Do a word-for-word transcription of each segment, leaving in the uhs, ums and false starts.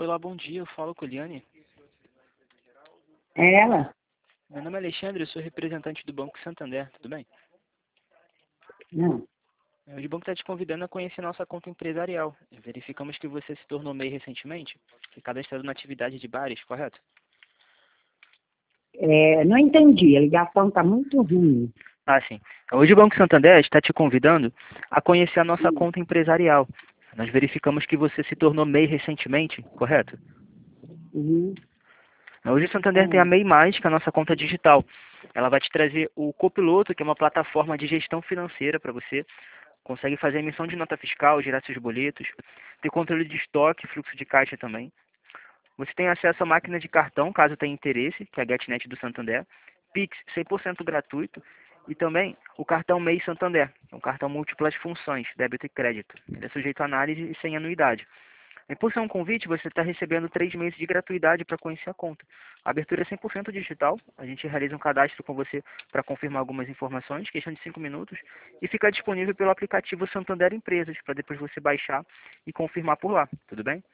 Oi, lá, bom dia. Eu falo com a Eliane. É ela? Meu nome é Alexandre, eu sou representante do Banco Santander, tudo bem? Não. O banco está te convidando a conhecer nossa conta empresarial. Verificamos que você se tornou MEI recentemente e cadastrado na atividade de bares, correto? É, não entendi, a ligação está muito ruim. Ah, sim. Hoje o Banco Santander está te convidando a conhecer a nossa Hum. conta empresarial. Nós verificamos que você se tornou MEI recentemente, correto? Uhum. Hoje o Santander tem a Hum. MEI Mais, que é a nossa conta digital. Ela vai te trazer o Copiloto, que é uma plataforma de gestão financeira para você. Consegue fazer emissão de nota fiscal, gerar seus boletos, ter controle de estoque, fluxo de caixa também. Você tem acesso à máquina de cartão, caso tenha interesse, que é a GetNet do Santander. Pix, cem por cento gratuito. E também o cartão MEI Santander, que é um cartão múltiplas funções, débito e crédito. Ele é sujeito a análise e sem anuidade. E por ser um convite, você está recebendo três meses de gratuidade para conhecer a conta. A abertura é cem por cento digital. A gente realiza um cadastro com você para confirmar algumas informações, questão de cinco minutos, e fica disponível pelo aplicativo Santander Empresas, para depois você baixar e confirmar por lá. Tudo bem?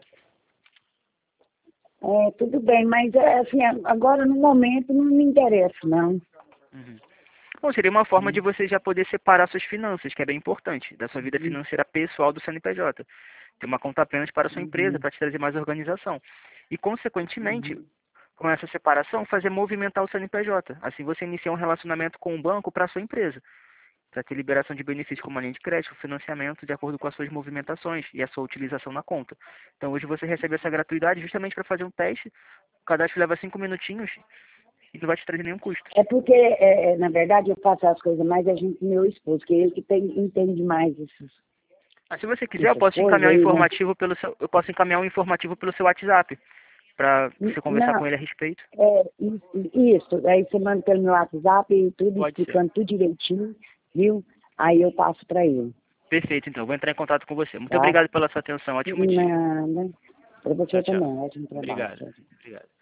É, tudo bem, mas é, assim, agora no momento não me interessa, não. Uhum. Bom, seria uma forma de você já poder separar suas finanças, que é bem importante, da sua vida Uhum. financeira pessoal do C N P J. Ter uma conta apenas para a sua empresa, Uhum. para te trazer mais organização. E, consequentemente, Uhum. com essa separação, fazer movimentar o C N P J. Assim você inicia um relacionamento com o banco para a sua empresa, para ter liberação de benefícios como a linha de crédito, financiamento, de acordo com as suas movimentações e a sua utilização na conta. Então hoje você recebe essa gratuidade justamente para fazer um teste. O cadastro leva cinco minutinhos e não vai te trazer nenhum custo. É porque, é, é, na verdade, eu faço as coisas mais a gente, meu esposo, que é ele que tem, entende mais esses, Ah, se você quiser, eu essas posso coisas encaminhar um aí, né? informativo pelo seu, eu posso encaminhar um informativo pelo seu WhatsApp para N- você conversar com Não, ele a respeito. é isso, isso. Aí você manda pelo meu WhatsApp e tudo Pode ser. explicando tudo direitinho, viu? Aí eu passo para ele, Perfeito, então. Vou entrar em contato com você. Muito tá? obrigado pela sua atenção. Ótimo dia. Nada. Para Tchau, você tchau. também, ótimo trabalho. Obrigado. Obrigado.